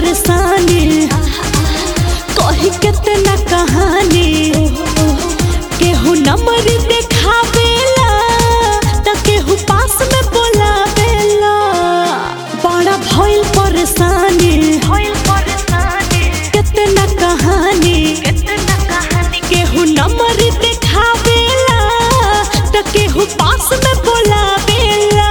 परेशानी कही कितना कहानी केहू नंबर देखावेला त केहू पास में बोलावेला बड़ा भइल परेशानी कितना कहानी केहू नंबर देखावेला त केहू पास में बोलावेला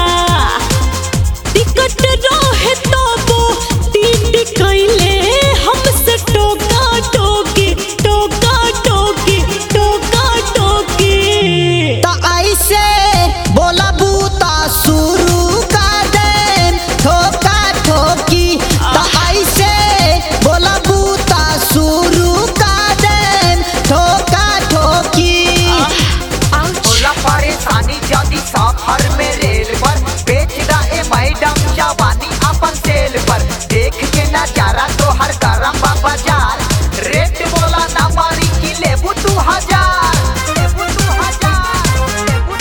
टिकट रहे तबो टीटी कइले हमसे टोका टोकी टोका टोकी टोका टोकी त ऐसे बोलबू त शुरू कर देम ठोका ठोकी त ऐसे बोलबू त शुरू कर देम ठोका ठोकी होला परेशानी जदी सफर में रेल पर बेच रहे मैडम जवानी अपन सेल पर देख के नजारा तो हर गरम बाजार रेट बोला ना मारी की लेबू 2000 लेबू 2000 लेबू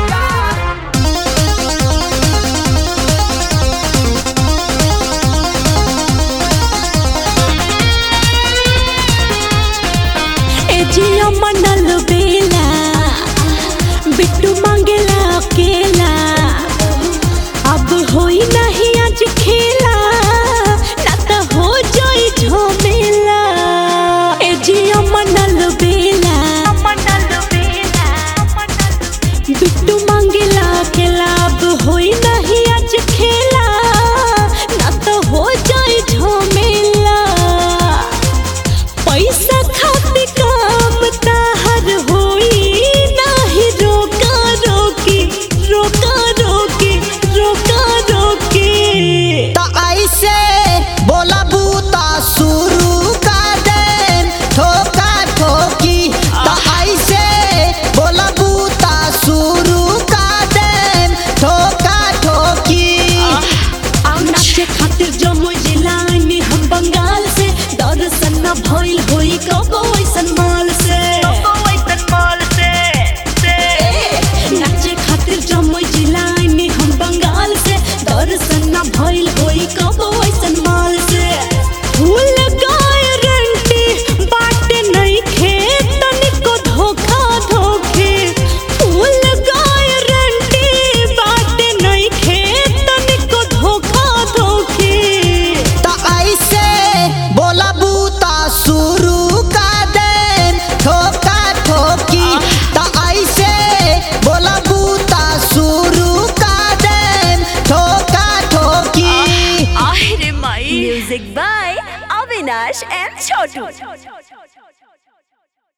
2000 ए जिया मनल बेला बिट्टू मांगेला अकेला अब होई नहीं आज खेला ना त हो जाई झमेला ए जिया मनल बेला बिट्टू मांगेला अकेला अब होई नहीं आज खेला ना त हो जाई झमेला पैसा खातिर काम ताहर होई नाही रोका रोकी रोका रोकी रोका रोकी त ऐसे बोलबू त शुरू कर देम ठोका ठोकी त ऐसे बोलबू त शुरू कर देम ठोका ठोकी नाचे खातिर जमुई जिला में हम बंगाल से दर्शन न भइल होई कबो ऐसन माल से नाचे खातिर जमुई जिला में हम बंगाल से दर्शन न भइल होई कबो ऐसन माल से फूल गारंटी बाटे नहीं खेतन को धोखा धोखे फूल गारंटी बाटे नहीं खेतन को धोखा धोखे त ऐसे बोलबू त शुरू कर देम ठोका ठोकी त ऐसे बोलबू त शुरू कर देम ठोका ठोकी Music by Avinash and Chotu.